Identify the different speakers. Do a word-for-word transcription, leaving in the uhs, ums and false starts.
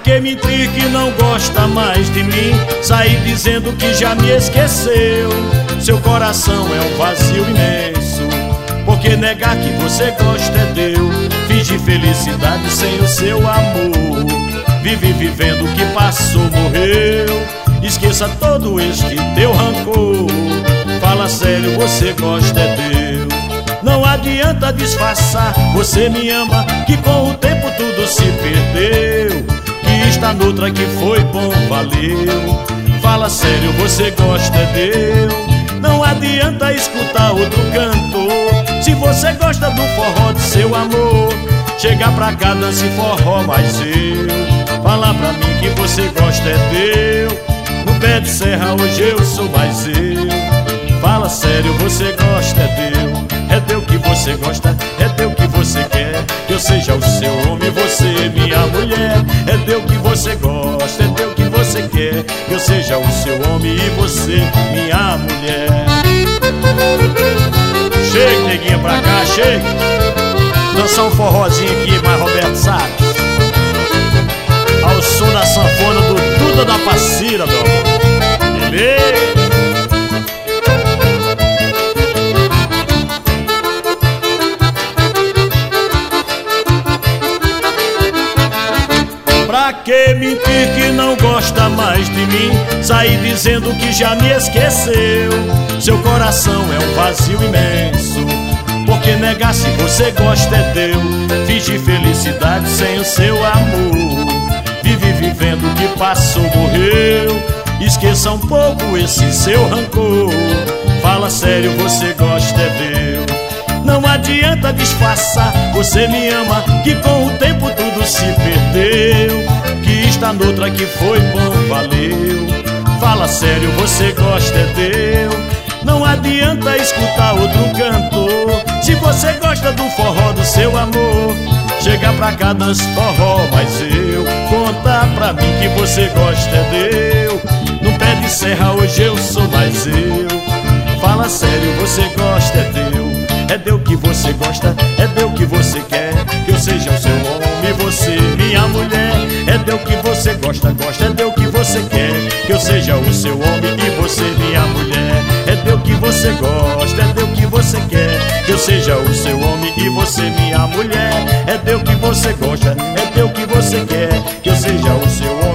Speaker 1: que mentir que não gosta mais de mim? Sair dizendo que já me esqueceu. Seu coração é um vazio imenso. Por que negar que você gosta é deu? Finge felicidade sem o seu amor. Vive vivendo o que passou, morreu. Esqueça todo este teu rancor. Fala sério, você gosta é deu. Não adianta disfarçar, você me ama, que com o tempo tudo se perdeu. Que está noutra que foi bom, valeu. Fala sério, você gosta é deu. Não adianta escutar outro cantor. Se você gosta do forró de seu amor, chega pra cá, dance forró, mas eu fala pra mim que você gosta é deu. No pé de serra hoje eu sou mais eu. Fala sério, você gosta é deu. É deu que você gosta, é deu que você quer. Que eu seja o seu homem, você minha mulher. É deu que você gosta, é deu que você quer. Que eu seja o seu homem e você minha mulher. Chega, neguinha, pra cá, chega. Dançar um forrozinho aqui, mais Roberto Salles. Ao som da sanfona do Duda da Passira, meu amor. Beleza? Pra que mentir que não gosta mais de mim? Sair dizendo que já me esqueceu. Seu coração é um vazio imenso. Por que negar se você gosta é deu? Finge felicidade sem o seu amor. Vive vivendo o que passou, morreu. Esqueça um pouco esse seu rancor. Fala sério, você gosta é deu. Não adianta disfarçar, você me ama, que com o tempo tudo se perdeu. Que está noutra que foi bom, valeu. Fala sério, você gosta é deu. Não adianta escutar outro cantor. Se você gosta do forró do seu amor, chega pra cá, dança forró, mas eu conta pra mim que você gosta é deu. No pé de serra hoje eu sou mais eu. Fala sério, você gosta é deu. É deu que você gosta, é deu que você quer. Que eu seja o seu homem, você minha mulher. É deu que você gosta, gosta, é deu que você quer. Que eu seja o seu homem e você minha mulher. É deu que você gosta, é deu que você quer. Que eu seja o seu homem e você minha mulher. É deu que você gosta, é deu que você quer. Que eu seja o seu homem